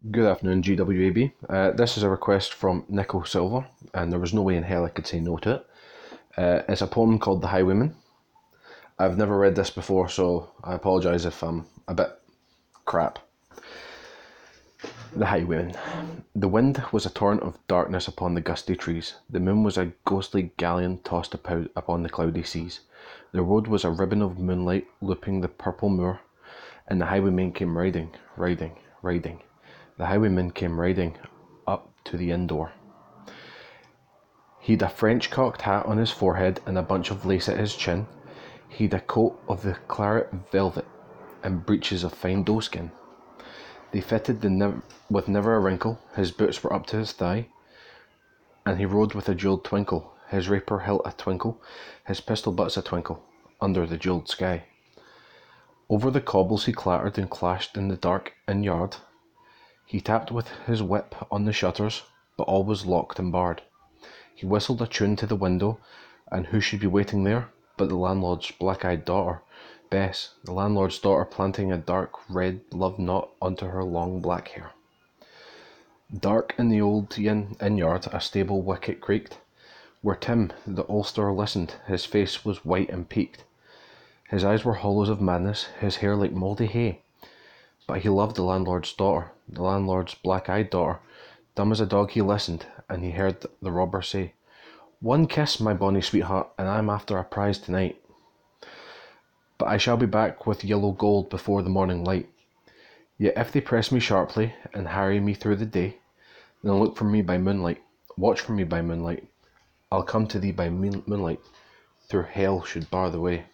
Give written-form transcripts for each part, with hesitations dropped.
Good afternoon, GWAB. This is a request from Nico Silver, and there was no way in hell I could say no to it. It's a poem called The Highwayman. I've never read this before, so I apologise if I'm a bit crap. The Highwayman. The wind was a torrent of darkness upon the gusty trees. The moon was a ghostly galleon tossed about upon the cloudy seas. The road was a ribbon of moonlight looping the purple moor, and the highwayman came riding, riding, riding. The highwayman came riding up to the inn door. He'd a French cocked hat on his forehead and a bunch of lace at his chin. He'd a coat of the claret velvet and breeches of fine doeskin. They fitted with never a wrinkle. His boots were up to his thigh, and he rode with a jewelled twinkle. His rapier hilt a twinkle, his pistol butts a twinkle, under the jewelled sky. Over the cobbles he clattered and clashed in the dark inn yard. He tapped with his whip on the shutters, but all was locked and barred. He whistled a tune to the window, and who should be waiting there but the landlord's black-eyed daughter, Bess, the landlord's daughter, planting a dark red love knot onto her long black hair. Dark in the old inn yard a stable wicket creaked, where Tim the ostler listened. His face was white and peaked. His eyes were hollows of madness, his hair like mouldy hay. But he loved the landlord's daughter, the landlord's black-eyed daughter. Dumb as a dog he listened, and he heard the robber say, "One kiss, my bonny sweetheart, and I'm after a prize tonight. But I shall be back with yellow gold before the morning light. Yet if they press me sharply and harry me through the day, then look for me by moonlight, watch for me by moonlight. I'll come to thee by moonlight, through hell should bar the way."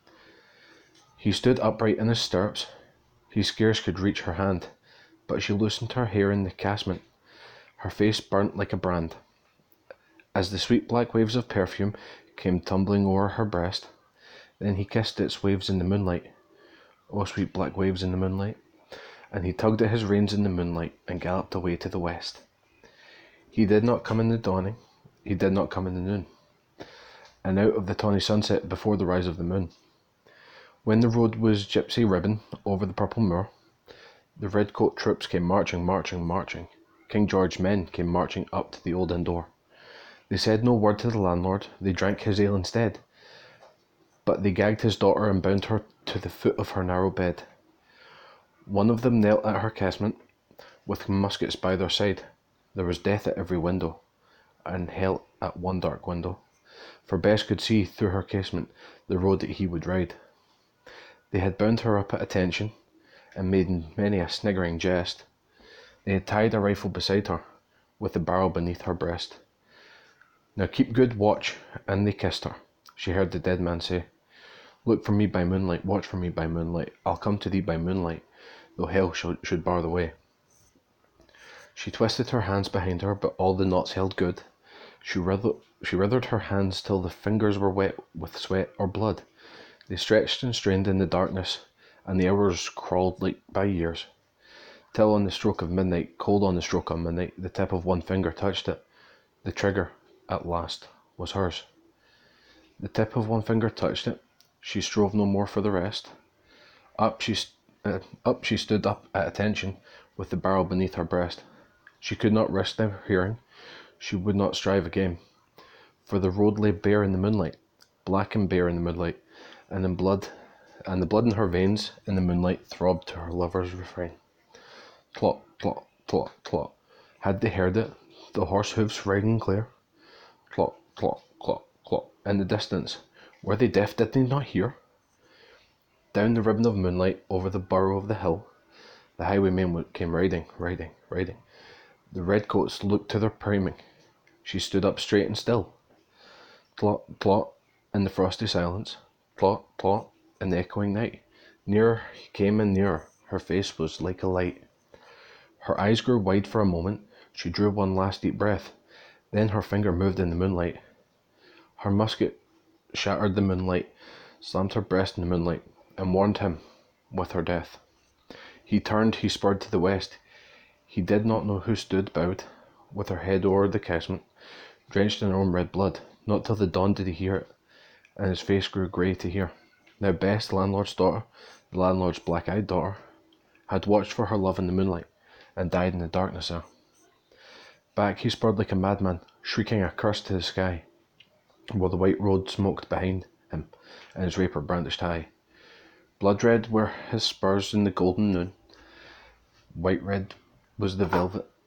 He stood upright in his stirrups. He scarce could reach her hand, but she loosened her hair in the casement. Her face burnt like a brand, as the sweet black waves of perfume came tumbling o'er her breast. Then he kissed its waves in the moonlight, oh sweet black waves in the moonlight, and he tugged at his reins in the moonlight and galloped away to the west. He did not come in the dawning, he did not come in the noon, and out of the tawny sunset before the rise of the moon. When the road was gypsy ribbon over the purple moor, the redcoat troops came marching, marching, marching. King George's men came marching up to the old inn door. They said no word to the landlord, they drank his ale instead, but they gagged his daughter and bound her to the foot of her narrow bed. One of them knelt at her casement, with muskets by their side. There was death at every window, and hell at one dark window, for Bess could see through her casement the road that he would ride. They had bound her up at attention, and made many a sniggering jest. They had tied a rifle beside her, with the barrel beneath her breast. "Now keep good watch," and they kissed her. She heard the dead man say, "Look for me by moonlight, watch for me by moonlight. I'll come to thee by moonlight, though hell should bar the way." She twisted her hands behind her, but all the knots held good. She writhered her hands till the fingers were wet with sweat or blood. They stretched and strained in the darkness, and the hours crawled like by years, till on the stroke of midnight, cold on the stroke of midnight, the tip of one finger touched it. The trigger, at last, was hers. The tip of one finger touched it. She strove no more for the rest. Up she stood up at attention, with the barrel beneath her breast. She could not risk their hearing. She would not strive again, for the road lay bare in the moonlight, black and bare in the moonlight, and the blood in her veins in the moonlight throbbed to her lover's refrain. Tlot, tlot, tlot, tlot. Had they heard it, the horse hoofs riding clear? Clot, clot, clot, clot. In the distance, were they deaf? Did they not hear? Down the ribbon of moonlight, over the burrow of the hill, the highwaymen came riding, riding, riding. The redcoats looked to their priming. She stood up straight and still. Tlot, tlot, in the frosty silence. Tlot, tlot, in the echoing night. Nearer he came and nearer. Her face was like a light. Her eyes grew wide for a moment. She drew one last deep breath. Then her finger moved in the moonlight. Her musket shattered the moonlight, slammed her breast in the moonlight, and warned him with her death. He turned, he spurred to the west. He did not know who stood bowed, with her head o'er the casement, drenched in her own red blood. Not till the dawn did he hear it, and his face grew grey to hear. Now Bess, the landlord's daughter, the landlord's black-eyed daughter, had watched for her love in the moonlight, and died in the darkness there. Back he spurred like a madman, shrieking a curse to the sky, while the white road smoked behind him, and his rapier brandished high. Blood-red were his spurs in the golden noon, wine-red was the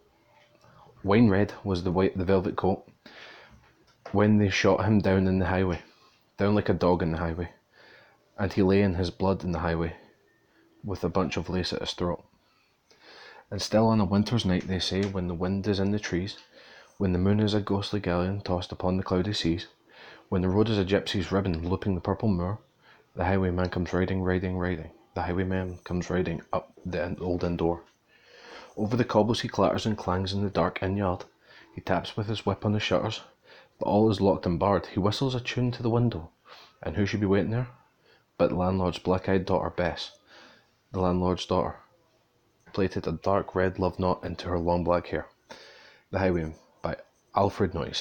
velvet coat, when they shot him down in the highway, down like a dog in the highway, and he lay in his blood in the highway, with a bunch of lace at his throat. And still on a winter's night, they say, when the wind is in the trees, when the moon is a ghostly galleon tossed upon the cloudy seas, when the road is a gypsy's ribbon looping the purple moor, the highwayman comes riding, the highwayman comes riding up the old inn door. Over the cobbles he clatters and clangs in the dark inn yard, he taps with his whip on the shutters, but all is locked and barred. He whistles a tune to the window, and who should be waiting there but the landlord's black-eyed daughter, Bess. The landlord's daughter plaited a dark red love knot into her long black hair. The Highwayman by Alfred Noyes.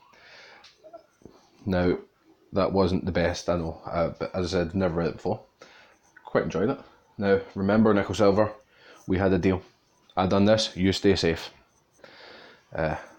Now, that wasn't the best, I know, but as I said, never read it before. Quite enjoyed it. Now, remember, Nickel Silver, we had a deal. I done this, you stay safe.